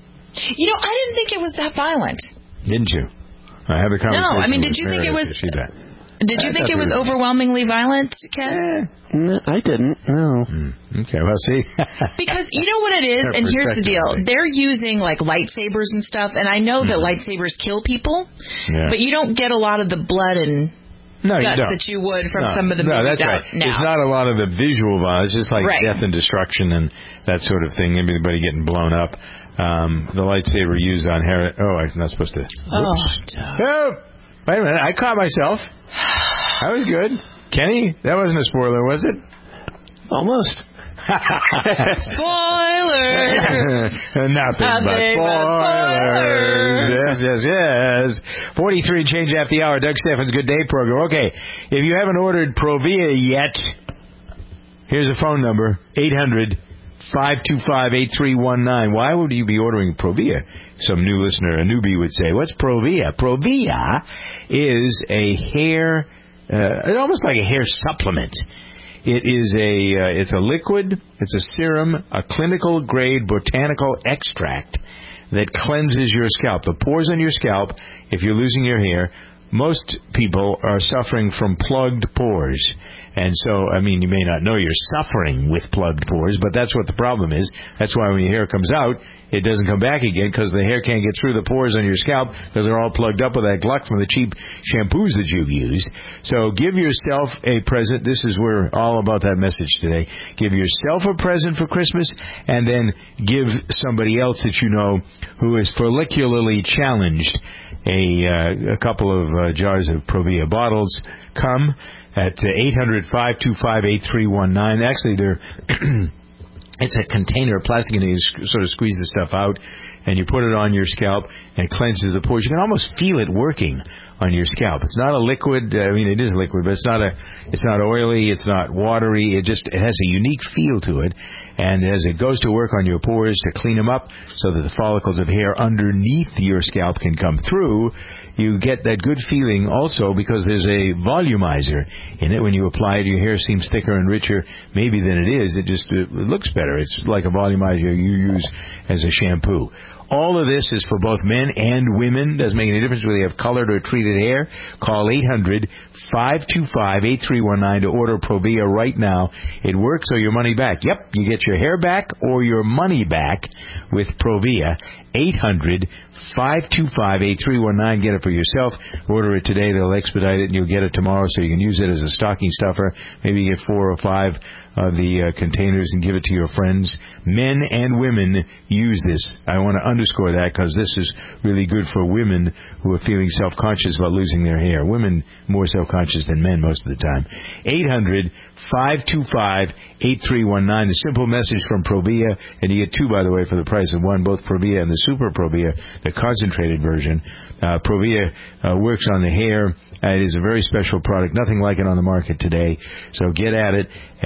You know, I didn't think it was that violent. Didn't you? I have a conversation. No, I mean, did you think it was... Did you think it was overwhelmingly violent, Ken? Eh, no, I didn't, no. Mm, okay, well, see. Because you know what it is, and here's the deal. They're using, like, lightsabers and stuff, and I know that lightsabers kill people, yeah. but you don't get a lot of the blood and no, guts you don't. that you would from no, some of the no, movies that's out right. now. It's not a lot of the visual violence, it's just like right. death and destruction and that sort of thing, everybody getting blown up. Um, the lightsaber used on Harry... Oh, I'm not supposed to... Oops. Oh, oh, wait a minute, I caught myself. That was good. Kenny, that wasn't a spoiler, was it? Almost. Spoilers! Nothing, Nothing but spoilers. Yes, yes, yes. forty-three change after the hour. Doug Steffens' Good Day program. Okay, if you haven't ordered Provia yet, here's a phone number, eight hundred, five two five, eight three one nine. Why would you be ordering Provia? Some new listener, a newbie would say, what's Provia? Provia is a hair, uh, almost like a hair supplement. It is a, uh, it's a liquid, it's a serum, a clinical grade botanical extract that cleanses your scalp. The pores on your scalp, if you're losing your hair, most people are suffering from plugged pores. And so, I mean, you may not know you're suffering with plugged pores, but that's what the problem is. That's why when your hair comes out, it doesn't come back again, because the hair can't get through the pores on your scalp because they're all plugged up with that gluck from the cheap shampoos that you've used. So give yourself a present. This is we're all about that message today. Give yourself a present for Christmas, and then give somebody else that you know who is follicularly challenged a, uh, a couple of uh, jars of Provia bottles. Come at eight hundred, five two five, eight three one nine. Actually, they're it's a container of plastic, and you sort of squeeze the stuff out, and you put it on your scalp, and it cleanses the pores. You can almost feel it working on your scalp. It's not a liquid. I mean, it is liquid, but it's not a. It's not oily. It's not watery. It just it has a unique feel to it. And as it goes to work on your pores to clean them up so that the follicles of hair underneath your scalp can come through, you get that good feeling also because there's a volumizer in it. When you apply it, your hair seems thicker and richer maybe than it is. It just it looks better. It's like a volumizer you use as a shampoo. All of this is for both men and women. Doesn't make any difference whether you have colored or treated hair. Call eight hundred, five two five, eight three one nine to order Provia right now. It works or your money back. Yep, you get your hair back or your money back with Provia. eight hundred, five two five, eight three one nine. Get it for yourself. Order it today. They'll expedite it, and you'll get it tomorrow so you can use it as a stocking stuffer. Maybe you get four or five of the uh, containers and give it to your friends. Men and women use this. I want to underscore that because this is really good for women who are feeling self-conscious about losing their hair. Women more self-conscious than men most of the time. eight hundred, five two five, eight three one nine. The simple message from Provia, and you get two, by the way, for the price of one, both Provia and the Super Provia, the concentrated version. Uh, Provia uh, works on the hair. Uh, it is a very special product, nothing like it on the market today. So get at it and uh,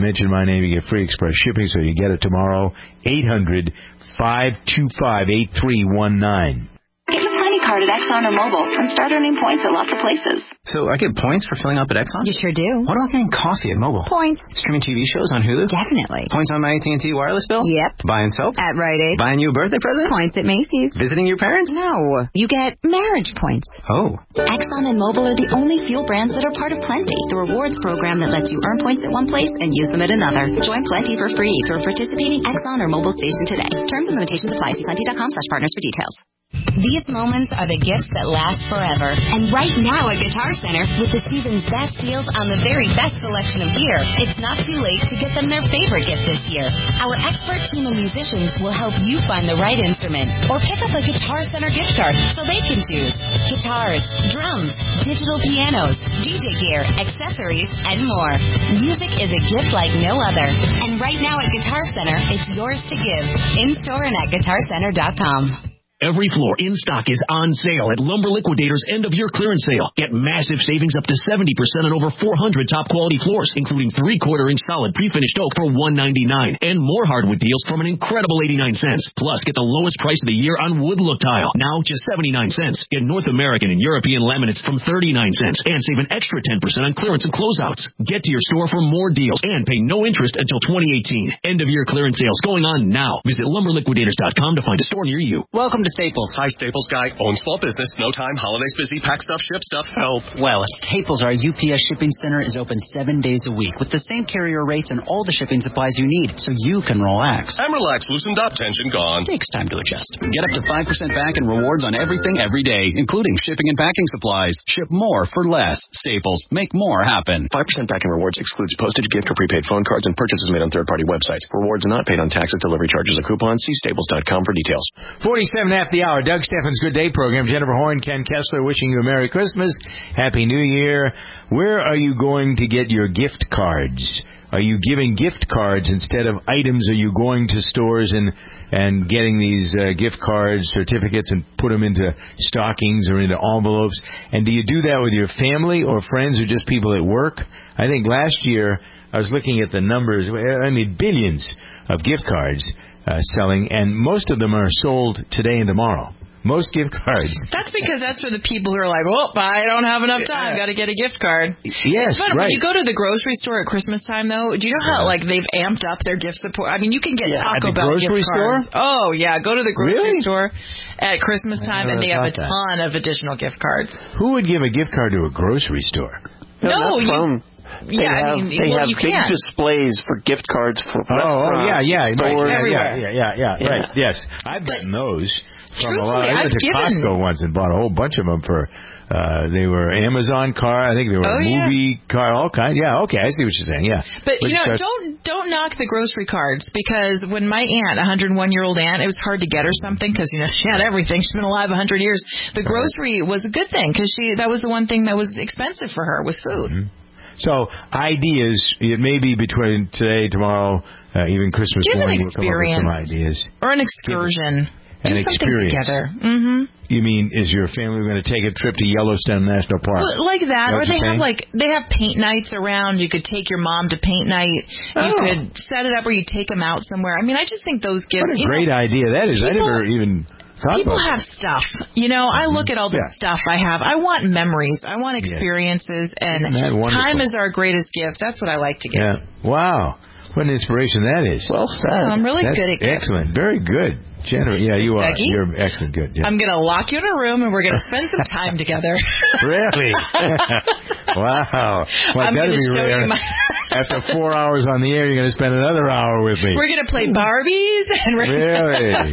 mention my name, you get free express shipping, so you get it tomorrow. eight hundred, five two five, eight three one nine. Get a Plenty card at Exxon or Mobil and start earning points at lots of places. So I get points for filling up at Exxon? You sure do. What about getting coffee at Mobil? Points. Streaming T V shows on Hulu? Definitely. Points on my A T and T wireless bill? Yep. Buying soap? At Rite Aid. Buying you a birthday present? Points at Macy's. Visiting your parents? No. You get marriage points. Oh. Exxon and Mobil are the only fuel brands that are part of Plenty, the rewards program that lets you earn points at one place and use them at another. Join Plenty for free through a participating Exxon or Mobil station today. Terms and limitations apply. See plenty.com slash partners for details. These moments are the gifts that last forever. And right now at Guitar Center, with the season's best deals on the very best selection of gear, it's not too late to get them their favorite gift this year. Our expert team of musicians will help you find the right instrument or pick up a Guitar Center gift card so they can choose guitars, drums, digital pianos, D J gear, accessories, and more. Music is a gift like no other. And right now at Guitar Center, it's yours to give, in-store and at guitar center dot com. Every floor in stock is on sale at Lumber Liquidators' end-of-year clearance sale. Get massive savings up to seventy percent on over four hundred top-quality floors, including three-quarter inch solid pre-finished oak for one ninety-nine, and more hardwood deals from an incredible eighty-nine cents. Plus, get the lowest price of the year on wood look tile, now just seventy-nine cents. Get North American and European laminates from thirty-nine cents, and save an extra ten percent on clearance and closeouts. Get to your store for more deals and pay no interest until twenty eighteen. End-of-year clearance sales going on now. Visit lumber liquidators dot com to find a store near you. Welcome to Staples. Hi, Staples guy. Own small business. No time. Holidays busy. Pack stuff. Ship stuff. Help. Well, at Staples, our U P S shipping center is open seven days a week with the same carrier rates and all the shipping supplies you need, so you can relax. I'm relaxed. Loosened up. Tension gone. Takes time to adjust. Get up to five percent back in rewards on everything every day, including shipping and packing supplies. Ship more for less. Staples. Make more happen. five percent back in rewards excludes postage, gift, or prepaid phone cards and purchases made on third-party websites. Rewards not paid on taxes, delivery charges, or coupons. See staples dot com for details. forty-seven after the hour. Doug Steffens' Good Day program. Jennifer Horn, Ken Kessler wishing you a Merry Christmas. Happy New Year. Where are you going to get your gift cards? Are you giving gift cards instead of items? Are you going to stores and and getting these uh, gift cards, certificates, and put them into stockings or into envelopes? And do you do that with your family or friends or just people at work? I think last year I was looking at the numbers. I mean, billions of gift cards uh, selling, and most of them are sold today and tomorrow. Most gift cards. That's because that's for the people who are like, oh, I don't have enough time. Got to get a gift card. Yes, but right. When you go to the grocery store at Christmas time, though, do you know how like they've amped up their gift support? I mean, you can get yeah, Taco at the Bell grocery gift store? cards. Oh, yeah. Go to the grocery really? store at Christmas time, and they have a that. ton of additional gift cards. Who would give a gift card to a grocery store? No, no you... They yeah, have, I mean, they well, have you big can't. displays for gift cards for oh, restaurants, oh, yeah, yeah, stores. right, yeah, yeah, yeah, yeah, yeah, right, yes. I've but, gotten those from truthfully, a lot. I went I've to given... Costco once and bought a whole bunch of them for, uh, they were Amazon car, I think they were oh, movie yeah. car, all kinds. Yeah, okay, I see what you're saying, yeah. But, Which you know, cards? don't don't knock the grocery cards, because when my aunt, one hundred one year old aunt, it was hard to get her something because, you know, she had everything. She's been alive one hundred years. The grocery was a good thing because she that was the one thing that was expensive for her was food. Mm-hmm. So, ideas, it may be between today, tomorrow, uh, even Christmas Give morning, an we'll come up with some ideas. Or an excursion. An Do something experience. together. Mm-hmm. You mean, is your family going to take a trip to Yellowstone National Park? Well, like that, or they have saying? like they have paint nights around. You could take your mom to paint night. Oh. You could set it up where you take them out somewhere. I mean, I just think those gifts. What a you great know, idea that is! people, I never even thought people about have stuff. You know, I look at all the yeah. stuff I have. I want memories. I want experiences, yeah. and time is our greatest gift. That's what I like to give. Yeah. Wow. What an inspiration that is. Well said. I'm really That's good at gifts. excellent. Very good. Generous. Yeah, you are. Dougie? You're excellent. Good. Yeah. I'm going to lock you in a room, and we're going to spend some time together. Really? Wow. Well, I'm got to gonna be show rare. you my... After four hours on the air, you're going to spend another hour with me. We're going to play Barbies. And we're Really?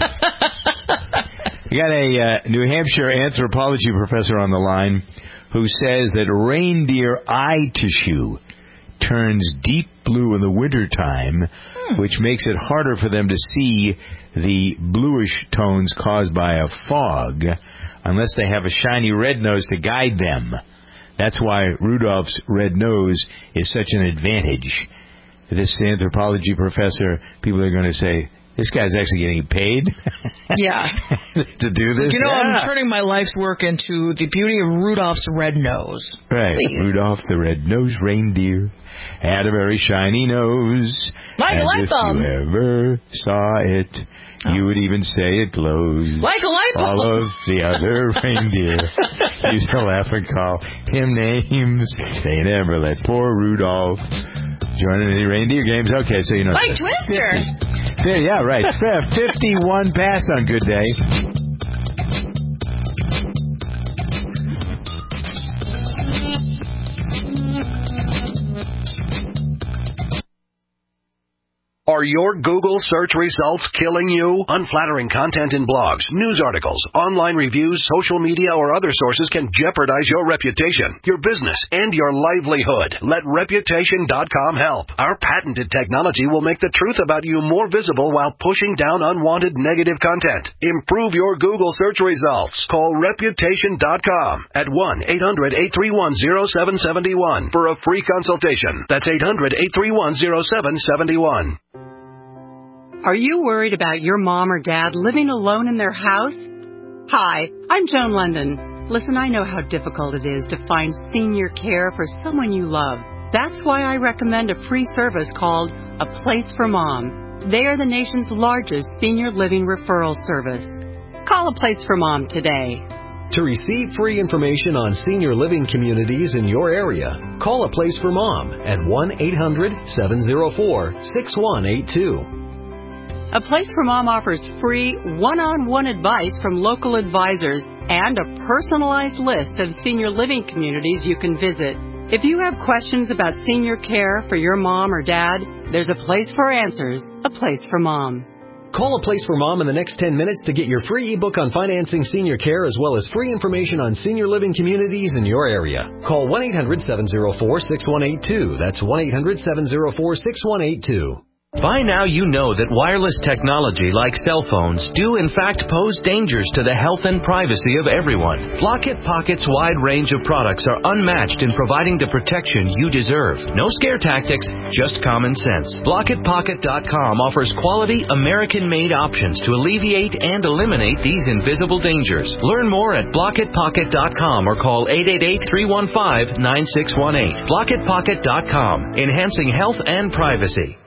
You got a uh, New Hampshire anthropology professor on the line who says that reindeer eye tissue turns deep blue in the wintertime, hmm. which makes it harder for them to see the bluish tones caused by a fog unless they have a shiny red nose to guide them. That's why Rudolph's red nose is such an advantage. This anthropology professor, people are going to say, this guy's actually getting paid. Yeah. to do this. You know, yeah. I'm turning my life's work into the beauty of Rudolph's red nose. Right. Please. Rudolph the red-nosed reindeer had a very shiny nose. Like a light bulb. If you ever saw it, oh. you would even say it glows. Like a light bulb. All of the other reindeer used to laugh and call him names. They never let poor Rudolph join any reindeer games. Okay, so you know. Like Twister. fifty, yeah, right. fifty-one past on Good Day. Are your Google search results killing you? Unflattering content in blogs, news articles, online reviews, social media, or other sources can jeopardize your reputation, your business, and your livelihood. Let Reputation dot com help. Our patented technology will make the truth about you more visible while pushing down unwanted negative content. Improve your Google search results. Call Reputation dot com at one eight hundred eight three one oh seven seven one for a free consultation. That's eight hundred eight three one oh seven seven one. Are you worried about your mom or dad living alone in their house? Hi, I'm Joan London. Listen, I know how difficult it is to find senior care for someone you love. That's why I recommend a free service called A Place for Mom. They are the nation's largest senior living referral service. Call A Place for Mom today. To receive free information on senior living communities in your area, call A Place for Mom at one eight hundred seven oh four six one eight two. A Place for Mom offers free one-on-one advice from local advisors and a personalized list of senior living communities you can visit. If you have questions about senior care for your mom or dad, there's a place for answers, A Place for Mom. Call A Place for Mom in the next ten minutes to get your free ebook on financing senior care as well as free information on senior living communities in your area. Call one eight hundred seven oh four six one eight two. That's one eight hundred seven oh four six one eight two. By now you know that wireless technology like cell phones do in fact pose dangers to the health and privacy of everyone. Blockit Pocket's wide range of products are unmatched in providing the protection you deserve. No scare tactics, just common sense. Blockit Pocket dot com offers quality American-made options to alleviate and eliminate these invisible dangers. Learn more at Blockit Pocket dot com or call eight eight eight, three one five, nine six one eight. Blockit Pocket dot com, enhancing health and privacy.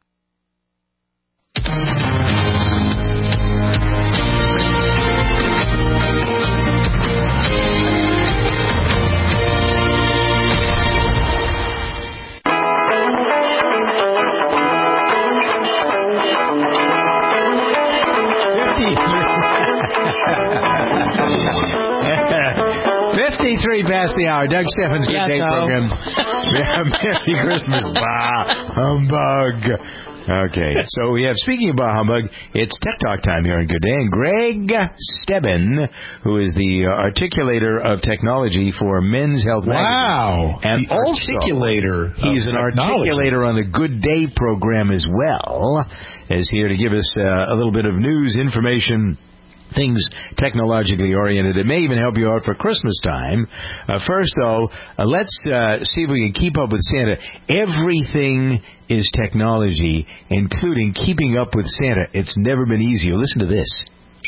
fifty-three past the hour. Doug Steffens' Good yeah, Day so. program. Merry Christmas. Bah, humbug. Okay, so we have, speaking about humbug, it's Tech Talk time here on Good Day, and Greg Stebbin, who is the uh, articulator of technology for Men's Health Magazine. Wow. And the also, articulator he's an technology. articulator on the Good Day program as well, is here to give us uh, a little bit of news, information, things technologically oriented. It may even help you out for Christmas time. Uh, first, though, uh, let's uh, see if we can keep up with Santa. Everything is technology, including keeping up with Santa. It's never been easier. Listen to this.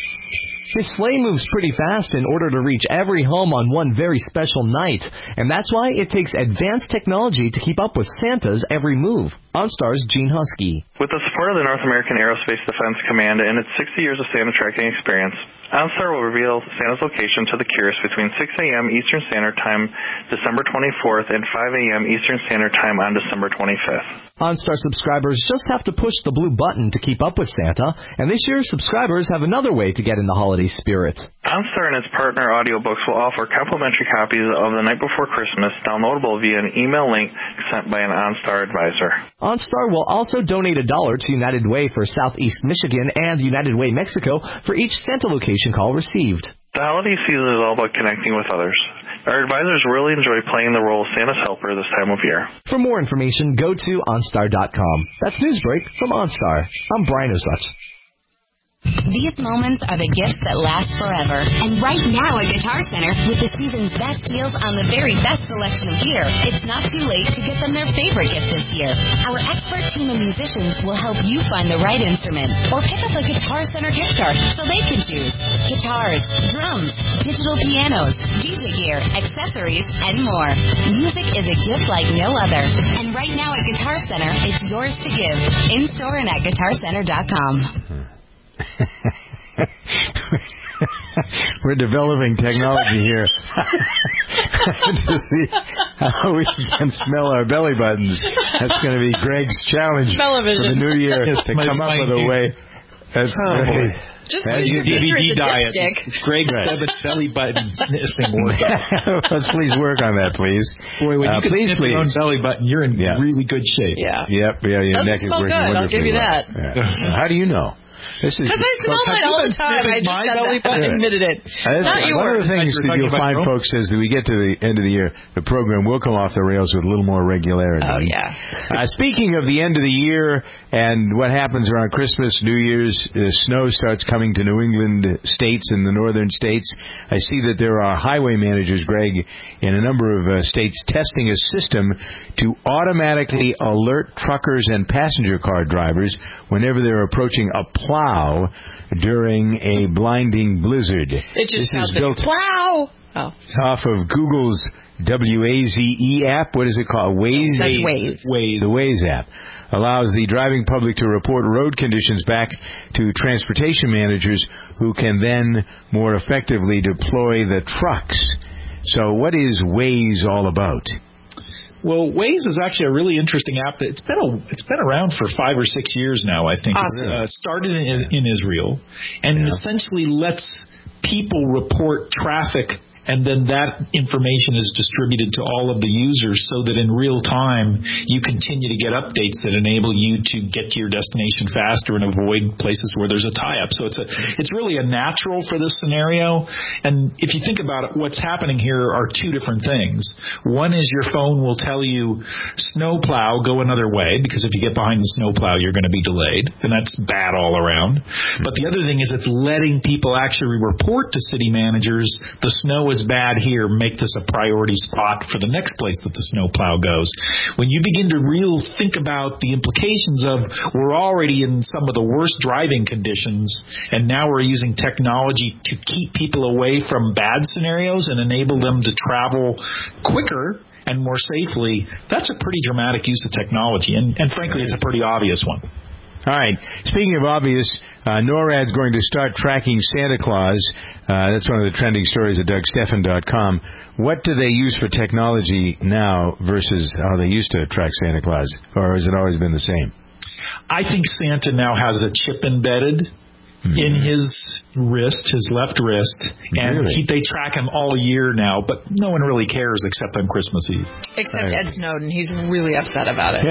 His sleigh moves pretty fast in order to reach every home on one very special night, and that's why it takes advanced technology to keep up with Santa's every move. OnStar's Gene Husky. With the support of the North American Aerospace Defense Command and its sixty years of Santa tracking experience, OnStar will reveal Santa's location to the curious between six a.m. Eastern Standard Time, December twenty-fourth, and five a.m. Eastern Standard Time on December twenty-fifth. OnStar subscribers just have to push the blue button to keep up with Santa, and this year subscribers have another way to get in the holiday spirit. OnStar and its partner audiobooks will offer complimentary copies of The Night Before Christmas, downloadable via an email link sent by an OnStar advisor. OnStar will also donate a dollar to United Way for Southeast Michigan and United Way Mexico for each Santa location call received. The holiday season is all about connecting with others. Our advisors really enjoy playing the role of Santa's helper this time of year. For more information, go to OnStar dot com. That's Newsbreak from OnStar. I'm Brian Osuch. These moments are the gifts that last forever. And right now at Guitar Center, with the season's best deals on the very best selection of gear, it's not too late to get them their favorite gift this year. Our expert team of musicians will help you find the right instrument or pick up a Guitar Center gift card so they can choose guitars, drums, digital pianos, D J gear, accessories, and more. Music is a gift like no other. And right now at Guitar Center, it's yours to give. In store and at guitar center dot com. We're developing technology here to see how we can smell our belly buttons. That's going to be Greg's challenge for the new year, It's to come up with a way. That's Oh, great. Just That's your D V D diet. Greg's Right. seven belly button sniffing workout. Let's please work on that, please. Boy, when Uh, you can please, sniff your own please. belly button, you're in Yeah. really good shape. Yeah. Yep, yeah, your Doesn't neck is smell working good, I'll wonderfully give you well. that. Yeah. How do you know? This is Because I smell mine all the time. I just said that. I admitted it. Uh, Not one of yours. the things that you'll find, folks, as we get to the end of the year, the program will come off the rails with a little more regularity. Oh, yeah. Uh, speaking of the end of the year and what happens around Christmas, New Year's, uh, snow starts coming to New England states and the northern states. I see that there are highway managers, Greg, in a number of uh, states testing a system to automatically alert truckers and passenger car drivers whenever they're approaching a plow during a blinding blizzard. It just this sounds is like built plow. Oh. off of Google's W A Z E app. What is it called? Waze? That's Waze. Waze. The Waze app allows the driving public to report road conditions back to transportation managers who can then more effectively deploy the trucks. So what is Waze all about? Well, Waze is actually a really interesting app. It's been a, it's been around for five or six years now, I think. Awesome. It uh, started in, in Israel, and Yeah. it essentially lets people report traffic, and then that information is distributed to all of the users so that in real time you continue to get updates that enable you to get to your destination faster and avoid places where there's a tie-up. So it's a, it's really a natural for this scenario. And if you think about it, what's happening here are two different things. One is your phone will tell you, snowplow, go another way, because if you get behind the snowplow, you're going to be delayed. And that's bad all around. But the other thing is it's letting people actually report to city managers, the snow is bad here, make this a priority spot for the next place that the snowplow goes. When you begin to real think about the implications of we're already in some of the worst driving conditions, and now we're using technology to keep people away from bad scenarios and enable them to travel quicker and more safely, that's a pretty dramatic use of technology, and, and frankly, it's a pretty obvious one. All right. Speaking of obvious, uh, NORAD's going to start tracking Santa Claus. Uh, that's one of the trending stories at Doug Steffen dot com. What do they use for technology now versus how they used to track Santa Claus? Or has it always been the same? I think Santa now has a chip embedded in his wrist, his left wrist, and Really? he, they track him all year now, but no one really cares except on Christmas Eve. Except Ed Snowden. He's really upset about it.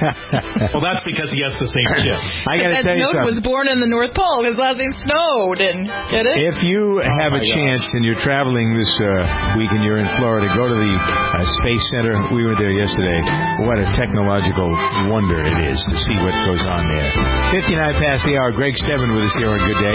Well, that's because he has the same chip. I got to Ed tell you Snowden something. was born in the North Pole. His last name's Snowden. Get it? If you have my a gosh. chance and you're traveling this uh, week and you're in Florida, go to the uh, Space Center. We were there yesterday. What a technological wonder it is to see what goes on there. fifty-nine past the hour. Greg Steffen with us here on Good Day.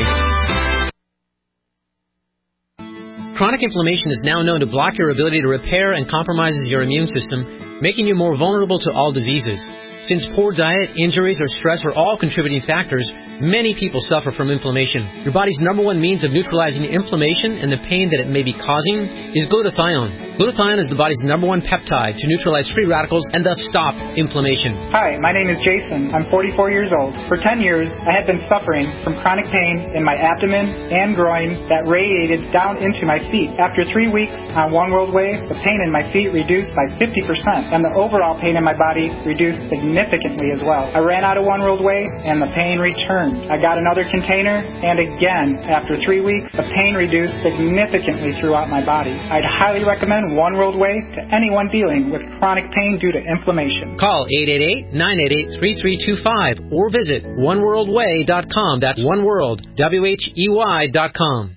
Chronic inflammation is now known to block your ability to repair and compromises your immune system, making you more vulnerable to all diseases. Since poor diet, injuries, or stress are all contributing factors, many people suffer from inflammation. Your body's number one means of neutralizing inflammation and the pain that it may be causing is glutathione. Glutathione is the body's number one peptide to neutralize free radicals and thus stop inflammation. Hi, my name is Jason. I'm forty-four years old. For ten years, I had been suffering from chronic pain in my abdomen and groin that radiated down into my feet. After three weeks on One World Way, the pain in my feet reduced by fifty percent, and the overall pain in my body reduced significantly as well. I ran out of One World Way, and the pain returned. I got another container, and again, after three weeks, the pain reduced significantly throughout my body. I'd highly recommend One World Way to anyone dealing with chronic pain due to inflammation. Call eight eight eight, nine eight eight, three three two five or visit one world way dot com. That's one world, W H E Y dot com.